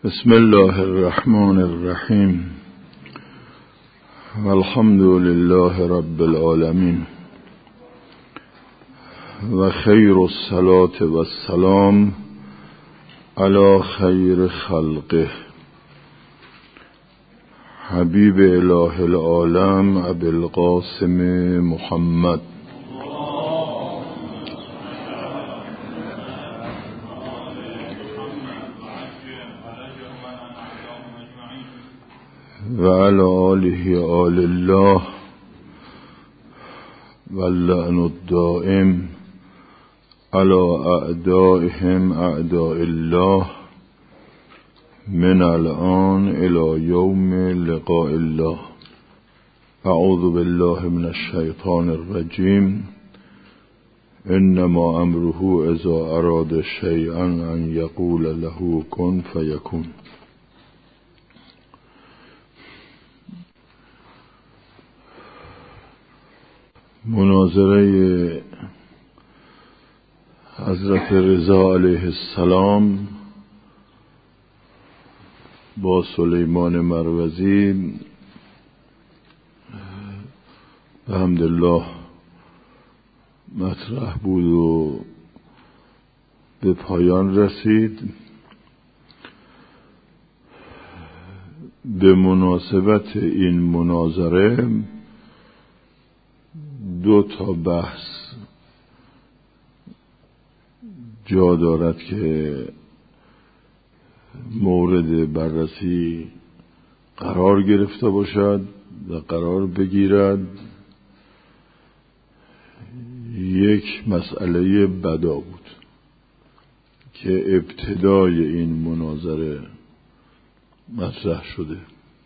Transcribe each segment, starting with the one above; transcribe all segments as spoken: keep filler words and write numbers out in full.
بسم الله الرحمن الرحیم والحمد لله رب العالمین و خیر الصلاة و السلام علی خیر خلقه حبیب اله العالم ابی القاسم محمد و علی آله آل الله و اللعن الدائم علی اعدائهم اعداء الله من الان الی یوم لقاء الله. اعوذ بالله من الشیطان الرجیم. انما امره اذا اراد شیئا ان یقول له کن فیکون. مناظره حضرت رضا علیه السلام با سلیمان مروزی به حمدالله مطرح بود و به پایان رسید. به مناسبت این مناظره دو تا بحث جا دارد که مورد بررسی قرار گرفته باشد و قرار بگیرد. یک مسئله بدا بود که ابتدای این مناظره مطرح شده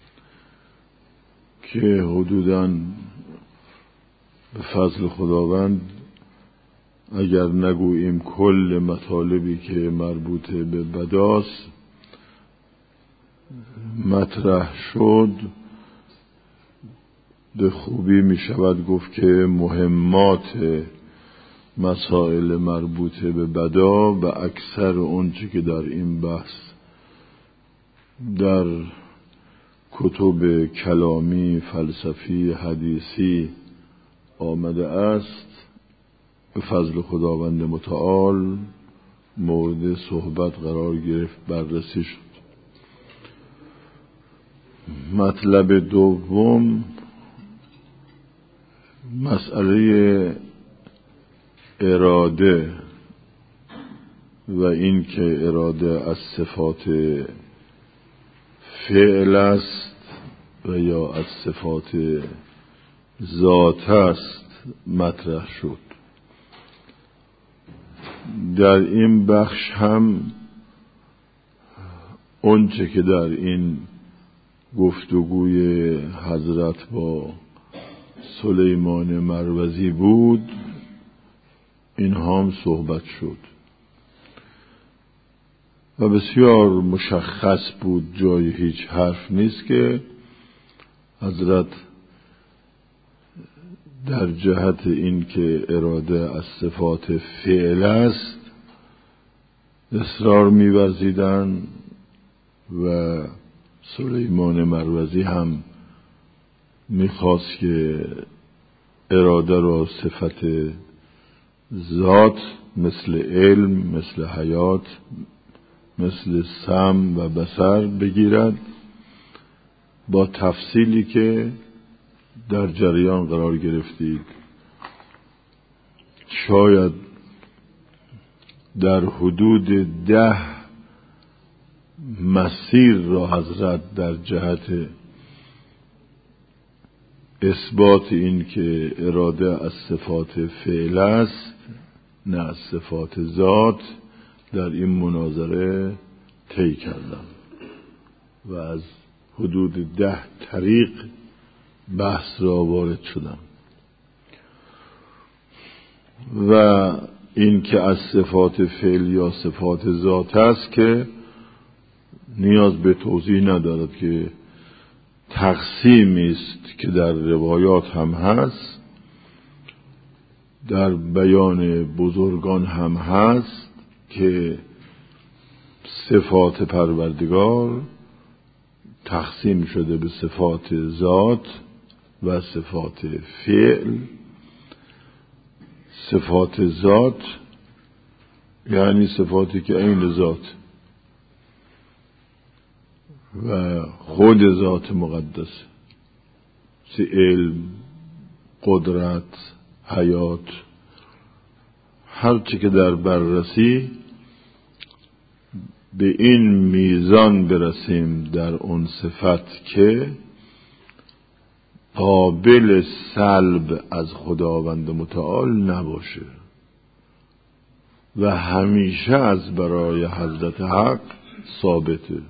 که حدوداً به فضل خداوند اگر نگوییم کل مطالبی که مربوط به بداست مطرح شد، به خوبی می شود گفت که مهمات مسائل مربوط به بدا و اکثر اونچه که در این بحث در کتب کلامی، فلسفی، حدیثی آمده است به فضل خداوند متعال مورد صحبت قرار گرفت، بررسی شد. مطلب دوم مسئله اراده و این که اراده از صفات فعل است و یا از صفات ذات است مطرح شد. در این بخش هم اونچه که در این گفتگوی حضرت با سلیمان مروزی بود این هم صحبت شد و بسیار مشخص بود، جای هیچ حرف نیست که حضرت در جهت این که اراده از صفات فعل است اصرار می‌ورزیدند و سلیمان مروزی هم می‌خواست که اراده را صفت ذات مثل علم، مثل حیات، مثل سمع و بصر بگیرد، با تفصیلی که در جریان قرار گرفتید. شاید در حدود ده مسیر را حضرت در جهت اثبات این که اراده از صفات فعل است نه از صفات ذات در این مناظره طی کردم و از حدود ده طریق بحث را وارد شدم و این که از صفات فعل یا صفات ذات است که نیاز به توضیح ندارد که تقسیمی است که در روایات هم هست، در بیان بزرگان هم هست که صفات پروردگار تقسیم شده به صفات ذات و صفات فعل. صفات ذات یعنی صفاتی که عین ذات و خود ذات مقدس، سی علم، قدرت، حیات، هر چی که در بررسی به این میزان برسیم در اون صفت که قابل سلب از خداوند متعال نباشه و همیشه از برای حضرت حق ثابته،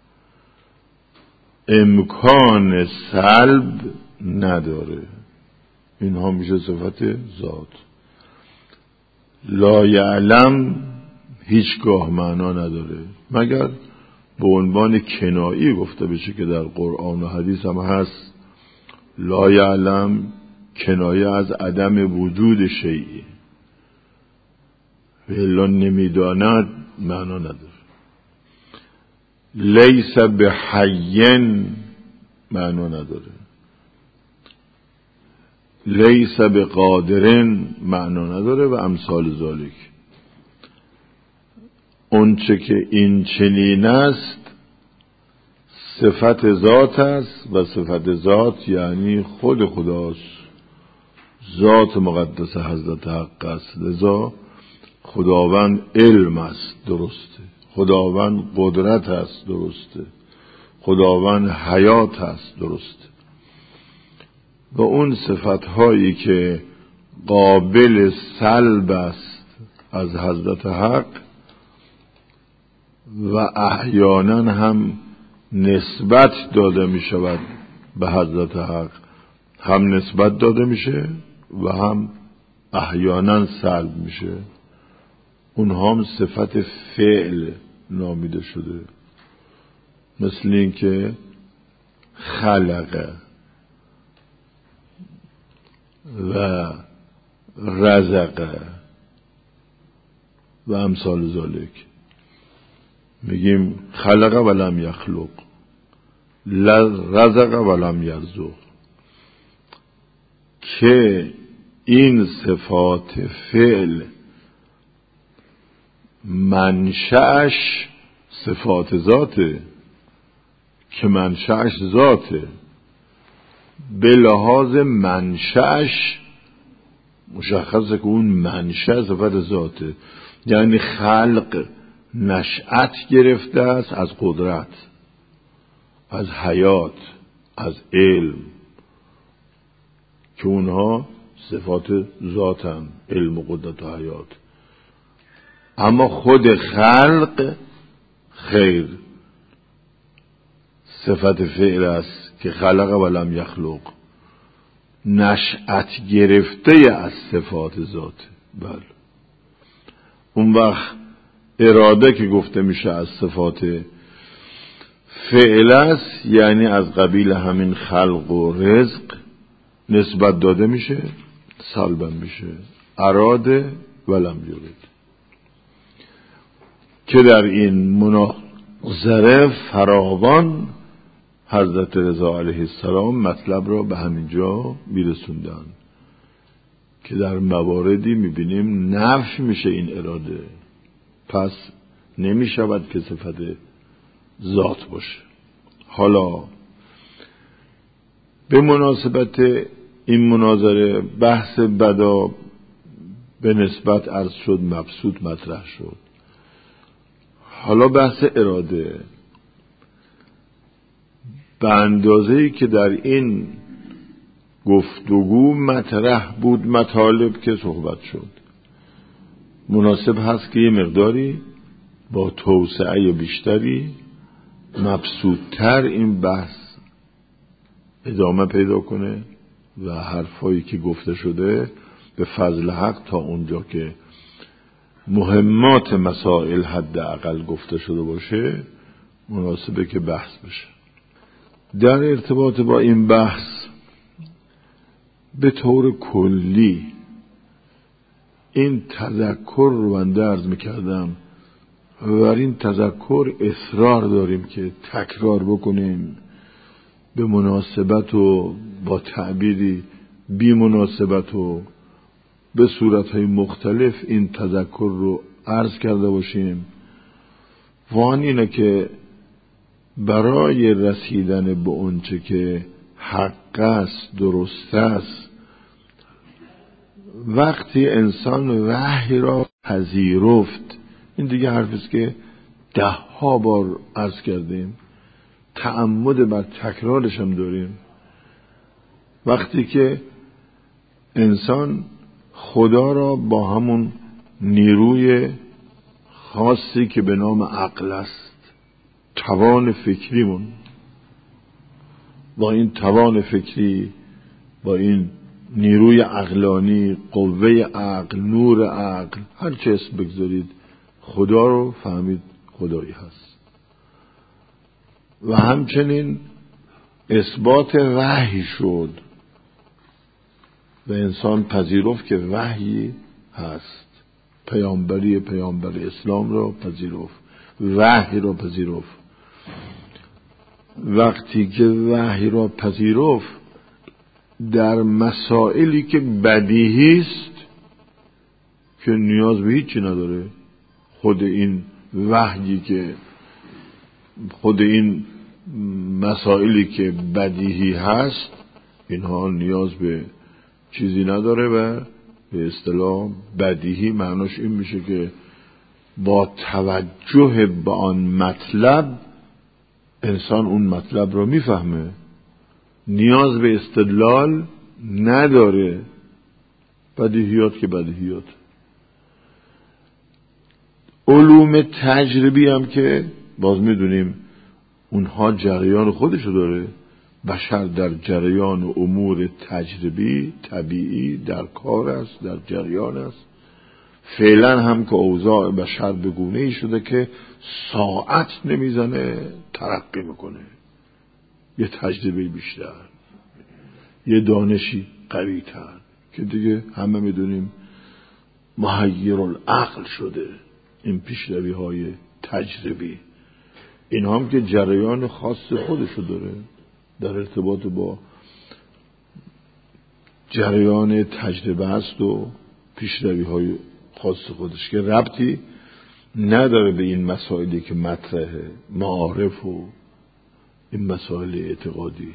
امکان سلب نداره. اینها میشه صفت ذات. لا یعلم هیچگاه معنا نداره مگر به عنوان کنایی گفته بشه که در قرآن و حدیث هم هست. لا یعلم کنایه از عدم وجود شیئی، الا نمیداند معنا نداره. لیس به حین معنا نداره. لیس به قادرن معنا نداره و امثال ذالک. اون چه که این چنین است صفت ذات است و صفت ذات یعنی خود خداست، ذات مقدس حضرت حق است. لذا خداوند علم است، درسته. خداوند قدرت است، درسته. خداوند حیات است، درسته. و اون صفتهایی که قابل سلب است از حضرت حق و احیانا هم نسبت داده می شود به حضرت حق، هم نسبت داده میشه و هم احیانا سلب میشه، اونها هم صفت فعل نامیده شده. مثل این که خلقه و رزقه و امثال ذالک. میگیم خلقه ولم یخلق، رزقه ولم یرزق، که این صفات فعل منشأش صفات ذاته، که منشأش ذاته، به لحاظ منشأش مشخصه که اون منشأ صفت ذاته. یعنی خلق نشأت گرفته است از قدرت، از حیات، از علم، که اونها صفات ذاتن، علم و قدرت و حیات. اما خود خلق خیر صفت فعل است که خلق ولم یخلق، نشأت گرفته از صفات ذات. بله، اون وقت اراده که گفته میشه از صفات فعل است، یعنی از قبیل همین خلق و رزق نسبت داده میشه، سلبم میشه. اراده ولم یرد، که در این مناظره فراوان حضرت رضا علیه السلام مطلب را به همین جا میرسوندن که در مواردی میبینیم نفی میشه این اراده، پس نمیشود که صفت ذات باشه. حالا به مناسبت این مناظره بحث بدا به نسبت عرض شد، مبسوط مطرح شد. حالا بحث اراده به اندازه‌ای که در این گفتگو مطرح بود مطالب که صحبت شد، مناسب هست که یه مقداری با توسعه بیشتری مبسوط‌تر این بحث ادامه پیدا کنه و حرفایی که گفته شده به فضل حق تا اونجا که مهمات مسائل حداقل گفته شده باشه مناسبه که بحث بشه. در ارتباط با این بحث به طور کلی این تذکر رو بنده عرض میکردم و بر این تذکر اصرار داریم که تکرار بکنیم، به مناسبت و با تعبیری بی مناسبت و به صورتهای مختلف این تذکر رو عرض کرده باشیم. وان اینه که برای رسیدن به اونچه که حق است، درست است، وقتی انسان وحی را پذیرفت، این دیگه حرفی است که ده ها بار عرض کردیم، تعمد بر تکرارش هم داریم. وقتی که انسان خدا را با همون نیروی خاصی که به نام عقل است، توان فکریمون، با این توان فکری، با این نیروی عقلانی، قوه عقل، نور عقل، هر چه اسم بگذارید، خدا رو فهمید خدایی هست. و همچنین اثبات وحی شد و انسان پذیرفت که وحی هست، پیامبری پیامبر اسلام را پذیرفت، وحی را پذیرفت. وقتی که وحی را پذیرفت، در مسائلی که بدیهی است که نیاز به هیچی نداره، خود این وحی که خود این مسائلی که بدیهی هست، اینها نیاز به چیزی نداره و به اصطلاح بدیهی معناش این میشه که با توجه به آن مطلب انسان اون مطلب رو میفهمه، نیاز به استدلال نداره. بدیهیات که بدیهیات. علوم تجربی هم که باز میدونیم اونها جریان خودشو داره. بشر در جریان امور تجربی طبیعی در کار است، در جریان است. فعلا هم که اوضاع بشر به گونه‌ای شده که ساعت نمیزنه ترقی میکنه، یه تجربه بیشتر، یه دانشی قوی تر که دیگه همه میدونیم محیر العقل شده. این پیشروی های تجربی، این هم که جریان خاص خودشو داره در ارتباط با جریان تجربه است و پیشروی های خاص خودش که ربطی نداره به این مسائلی که مطرحه، معارف و این مسائل اعتقادی.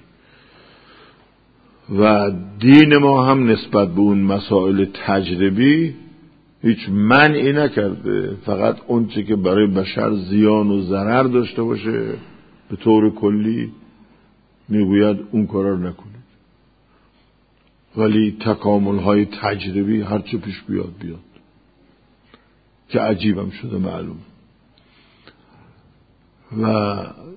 و دین ما هم نسبت به اون مسائل تجربی هیچ منعی نکرده، فقط اون چه که برای بشر زیان و ضرر داشته باشه به طور کلی میگوید اون کارا رو نکنید. ولی تکامل های تجربی هر چه پیش بیاد بیاد، که عجیبم شده معلوم. و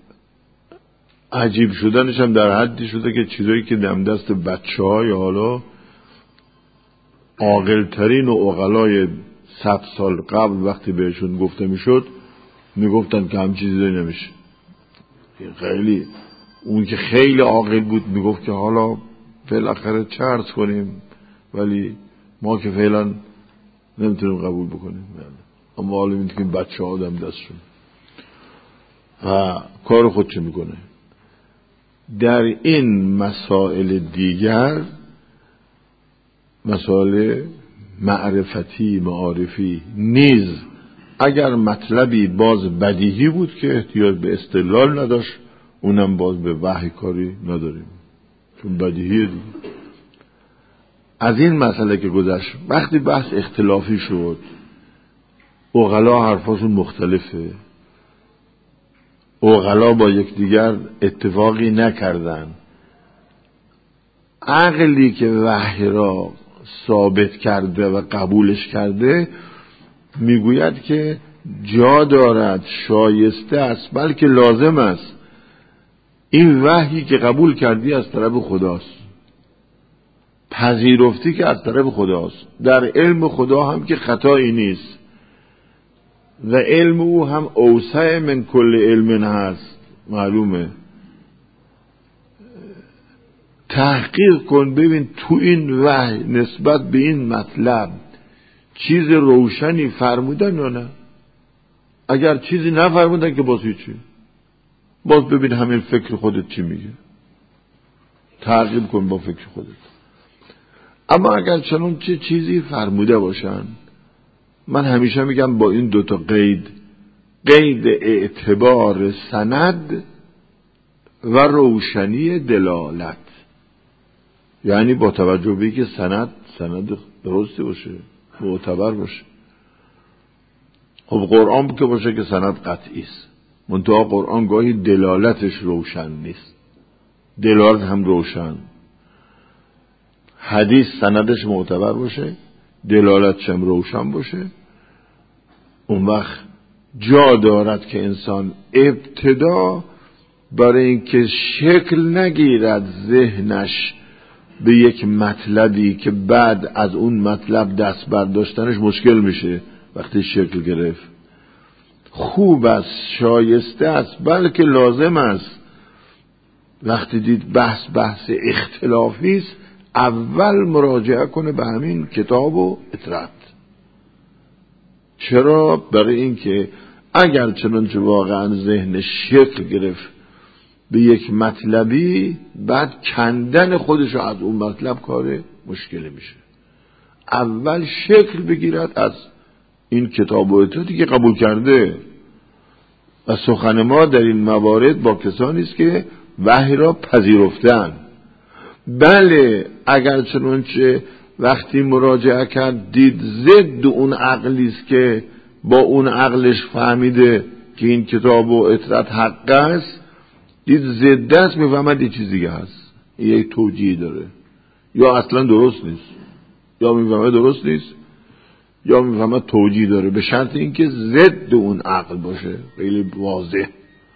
عجیب شدنش هم در حدی شده که چیزایی که دم دست بچه های حالا عاقل‌ترین و عقلای صد سال قبل وقتی بهشون گفته میشد میگفتن که هم چیزی داری نمیشه. خیلی اون که خیلی عاقل بود میگفت که حالا بالاخره چه عرض کنیم، ولی ما که فعلا نمیتونیم قبول بکنیم. اما حالا میتونیم بچه ها دم دستشون و کار خودشو میکنه. در این مسائل دیگر، مسائل معرفتی معارفی نیز، اگر مطلبی باز بدیهی بود که احتیاج به استدلال نداشت، اونم باز به وحی کاری نداریم چون بدیهیه دیگه. از این مسئله که گذشت، وقتی بحث اختلافی شد، عقلا حرفاشون مختلفه، عقلا با یکدیگر اتفاقی نکردن. عقلی که وحی را ثابت کرده و قبولش کرده میگوید که جا دارد، شایسته است، بلکه لازم است این وحی که قبول کردی از طرف خداست، پذیرفتی که از طرف خداست. در علم خدا هم که خطایی نیست و علم او هم اوسع من کل علم هست، معلومه. تحقیق کن ببین تو این وحی نسبت به این مطلب چیز روشنی فرمودن یا نه. اگر چیزی نفرمودن که باز هیچی، باز ببین همین فکر خودت چی میگه، تعقیب کن با فکر خودت. اما اگر چنون چه چیزی فرموده باشن، من همیشه میگم با این دوتا قید، قید اعتبار سند و روشنی دلالت، یعنی با توجه به که سند سند درستی باشه، معتبر باشه. خب قرآن که باشه که سند قطعی است، منتها قرآن گاهی دلالتش روشن نیست، دلالت هم روشن. حدیث سندش معتبر باشه، دلالتش هم روشن باشه، اون وقت جا دارد که انسان ابتدا برای اینکه شکل نگیرد ذهنش به یک مطلبی که بعد از اون مطلب دست برداشتنش مشکل میشه، وقتی شکل گرفت خوب است، شایسته است، بلکه لازم است وقتی دید بحث بحث اختلافی است اول مراجعه کنه به همین کتاب و اطرت. چرا؟ برای اینکه اگر چنانچه واقعا ذهن شکل گرفت به یک مطلبی، بعد کندن خودشو از اون مطلب کار مشکلی میشه. اول شکل بگیرد از این کتاب و اطرتی که قبول کرده. و سخن ما در این موارد با کسانی است که وحی را پذیرفتن. بله اگر چنانچه وقتی مراجعه کرد دید ضد اون عقلی است که با اون عقلش فهمیده که این کتاب و اطرت حق است، دید ضد است، میفهمد یه چیز دیگه هست، یک توجیه داره، یا اصلا درست نیست، یا میفهمد درست نیست، یا میفهمد توجیه داره، به شرط اینکه ضد اون عقل باشه، خیلی واضح.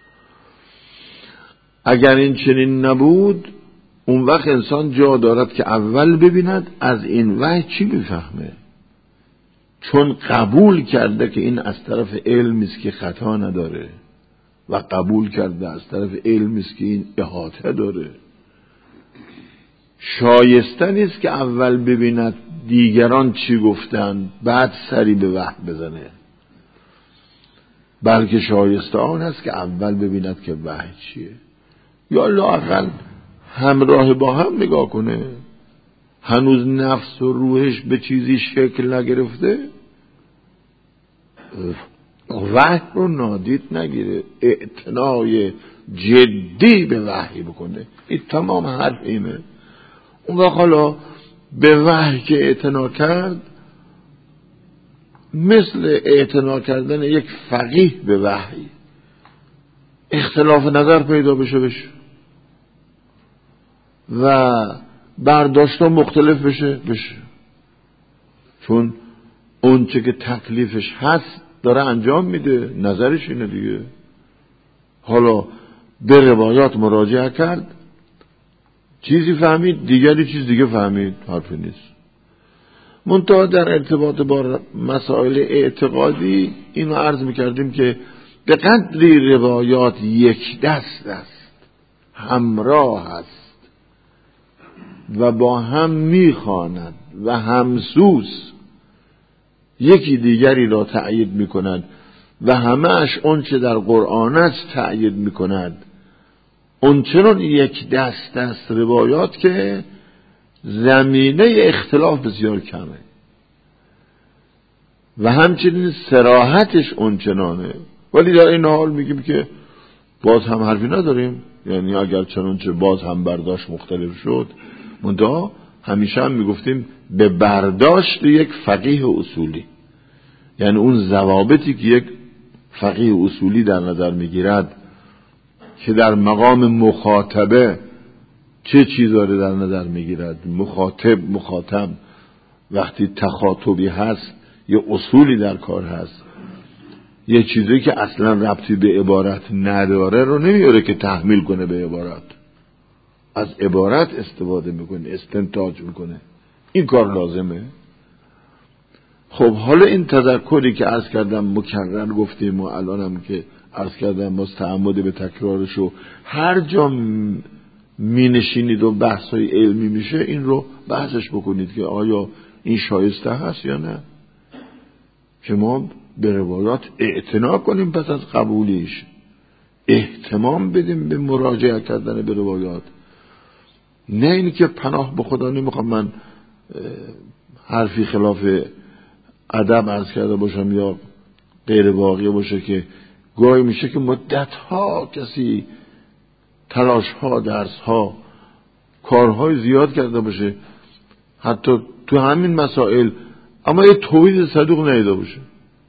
اگر این چنین نبود، اون وقت انسان جا دارد که اول ببیند از این وحی چی میفهمه، چون قبول کرده که این از طرف علم است که خطا نداره و قبول کرده از طرف علم است که این احاطه داره. شایسته نیست که اول ببیند دیگران چی گفتن بعد سری به وحی بزنه، بلکه شایسته آن است که اول ببیند که وحی چیه، یا لااقل همراه با هم نگاه کنه. هنوز نفس و روحش به چیزی شکل نگرفته، وحی رو نادید نگیره، اعتنای جدی به وحی بکنه. این تمام حرف اینه. اون وقت حالا به وحی که اعتنا کرد، مثل اعتنا کردن یک فقیه به وحی، اختلاف نظر پیدا بشه بشه و برداشت مختلف بشه بشه چون اون چه که تکلیفش هست داره انجام میده، نظرش اینه دیگه. حالا به روایات مراجعه کرد، چیزی فهمید، دیگری چیز دیگه فهمید، حرفی نیست. منتها در ارتباط با مسائل اعتقادی اینو عرض میکردیم که به قدری روایات یک دست است، همراه است و با هم میخواند و همسوس یکی دیگری را تأیید میکند و همه‌اش اون چه در قرآن است تأیید میکند، اون چنون یک دست است روایات که زمینه اختلاف بسیار کمه و همچنین صراحتش اون چنانه. ولی در این حال میگیم که باز هم حرفی نداریم، یعنی اگر چنانچه باز هم برداشت مختلف شد، منتها همیشه هم میگفتیم به برداشت یک فقیه اصولی، یعنی اون ضوابطی که یک فقیه اصولی در نظر میگیرد که در مقام مخاطبه چه چیزاری در نظر میگیرد. مخاطب مخاطب وقتی تخاطبی هست یه اصولی در کار هست، یه چیزی که اصلا ربطی به عبارت نداره رو نمیاره که تحمیل کنه به عبارت، از عبارت استفاده میکنه، استنتاج میکنه، این کار لازمه. خب حالا این تذکری که عرض کردم مکرر گفتیم و الانم که عرض کردم باز تعمد به تکرارشو، هر جا می نشینید و بحثای علمی میشه این رو بحثش بکنید که آیا این شایسته هست یا نه. که ما به روایات اعتنا کنیم، پس از قبولیش اهتمام بدیم به مراجعه کردن به روایات. نه اینی که پناه به خدا نمیخوام من حرفی خلاف ادب عرض کرده باشم یا غیر واقعی باشه که گاهی میشه که مدتها کسی تلاشها، درسها، کارهای زیاد کرده باشه حتی تو همین مسائل، اما یه توحید صدوق ندیده باشه،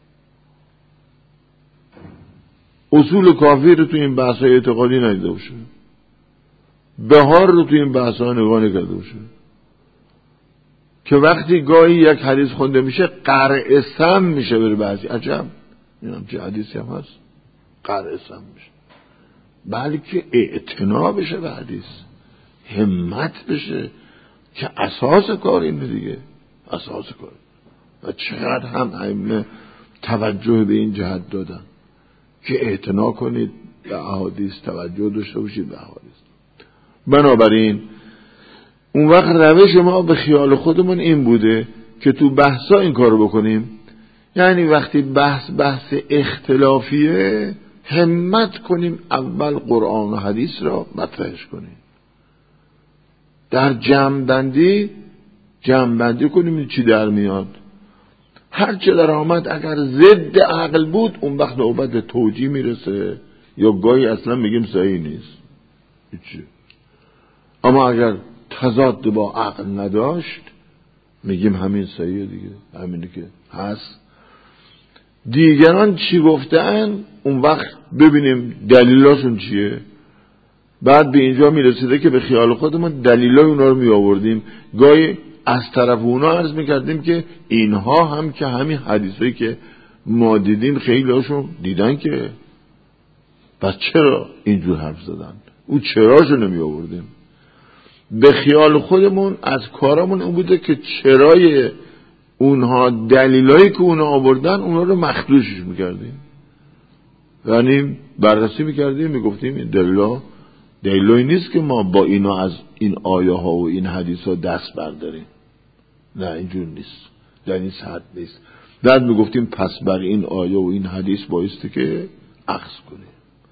اصول کافی رو تو این بحث‌های اعتقادی ندیده باشه، بهار رو تو این بحث‌ها نگاه نکرده باشه، که وقتی گاهی یک حدیث خونده میشه قرع سم میشه بره بعضی عجب اینم چه حدیثی هم هست قرع سم میشه، بلکه اعتنا بشه به حدیث، همت بشه که اساس کار اینه دیگه، اساس کار. و چقدر هم ائمه توجه به این جهت دادن که اعتنا کنید به احادیث، توجه داشته باشید به احادیث. بنابراین اون وقت روش ما به خیال خودمون این بوده که تو بحثا این کارو بکنیم، یعنی وقتی بحث بحث اختلافیه همت کنیم اول قرآن و حدیث را مطرحش کنیم، در جمع بندی جمع بندی کنیم چی در میاد، هر چه در آمد اگر ضد عقل بود اون وقت نوبت توجیه میرسه یا گاهی اصلا میگیم صحیح نیست هیچی. اما اگر تضاد با عقل نداشت میگیم همین صحیحه دیگه، همینی که هست. دیگران چی گفتن اون وقت ببینیم دلیلاشون چیه، بعد به اینجا میرسیده که به خیال خودمون دلیلای اونا رو میآوردیم، گاهی از طرف اونا عرض میکردیم که اینها هم که همین حدیثایی که ما دیدیم خیلی هاشون دیدن که پس چرا اینجور حرف زدن، او چراشو نمی آوردیم. به خیال خودمون از کارمون اون بوده که چرای اونها دلیلایی که اونها آوردن اونها رو مخدوشش میکردیم، یعنی بررسی میکردیم میگفتیم این دلیلا دلیلایی نیست که ما با اینا از این آیه ها و این حدیث ها دست برداریم، نه اینجور نیست، در این سطح نیست. بعد میگفتیم پس بر این آیه و این حدیث بایسته که اخذ کنیم.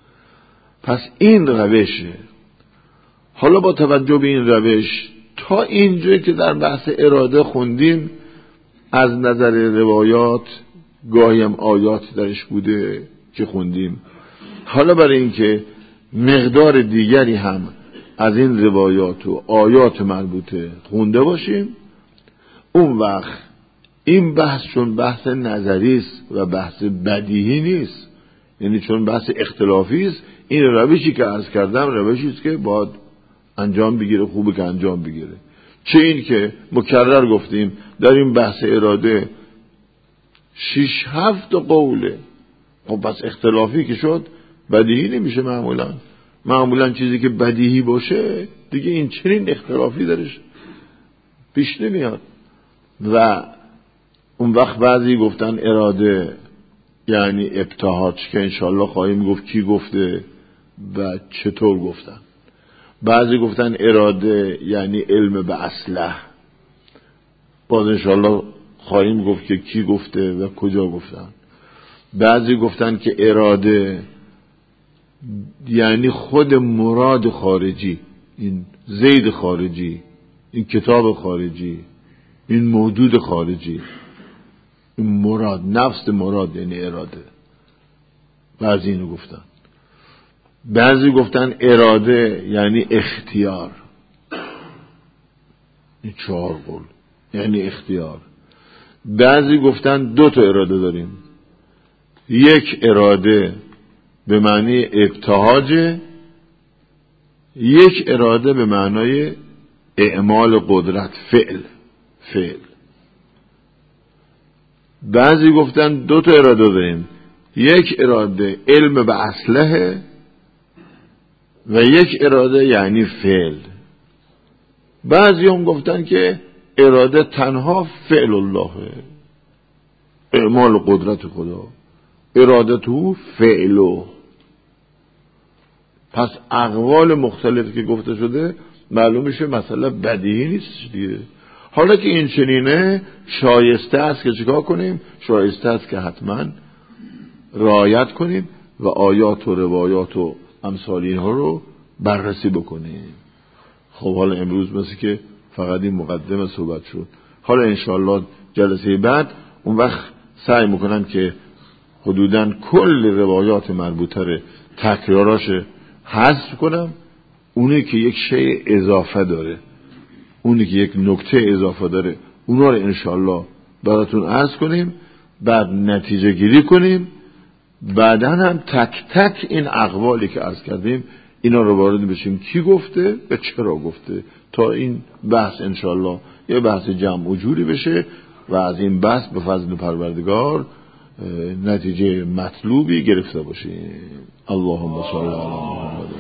پس این روشه. حالا با توجه به این روش تا اینجایی که در بحث اراده خوندیم از نظر روایات گاهی هم آیات درش بوده که خوندیم، حالا برای اینکه مقدار دیگری هم از این روایات و آیات مربوطه خونده باشیم، اون وقت این بحث چون بحث نظری است و بحث بدیهی نیست، یعنی چون بحث اختلافی است، این روشی که عرض کردم روشی است که باید انجام بگیره، خوبه که انجام بگیره. چه این که مکرر گفتیم در این بحث اراده شش هفت قوله، خب پس اختلافی که شد بدیهی نمیشه. معمولا معمولا چیزی که بدیهی باشه دیگه این چنین اختلافی درش پیش نمیاد. و اون وقت بعضی گفتن اراده یعنی ابتهاج که انشالله خواهیم گفت کی گفته و چطور گفتن. بعضی گفتن اراده یعنی علم به اصله، باز انشالله خواهیم گفت که کی گفته و کجا گفتن. بعضی گفتن که اراده یعنی خود مراد خارجی، این زید خارجی، این کتاب خارجی، این موجود خارجی، این مراد، نفس مراد یعنی اراده. بعضی اینو گفتن. بعضی گفتن اراده یعنی اختیار، این چهار قول یعنی اختیار. بعضی گفتن دو تا اراده داریم، یک اراده به معنی ابتهاج، یک اراده به معنای اعمال قدرت، فعل فعل. بعضی گفتن دو تا اراده داریم، یک اراده علم به اصله و یک اراده یعنی فعل. بعضی هم گفتن که اراده تنها فعل الله، اعمال قدرت خدا، اراده تو فعلو. پس اقوال مختلفی که گفته شده معلوم میشه مسئله بدیهی نیست دیگه. حالا که این چنینه شایسته است که چیکار کنیم؟ شایسته است که حتما رعایت کنیم و آیات و روایات و امثال اینها رو بررسی بکنیم. خب حالا امروز مثل که فقط این مقدمه صحبت شد. حالا انشاءالله جلسه بعد اون وقت سعی میکنم که حدوداً کل روایات مربوطه رو تکراراش حذف کنم. اونی که یک شیء اضافه داره، اونی که یک نکته اضافه داره، اونا رو انشاءالله براتون عرض کنیم، بعد نتیجه گیری کنیم، بعدا هم تک تک این اقوالی که عرض کردیم اینا رو وارد بشیم کی گفته و چرا گفته، تا این بحث انشاءالله یه بحث جمع و جوری بشه و از این بحث به فضل پروردگار نتیجه مطلوبی گرفته باشیم. اللهم صل علی محمد.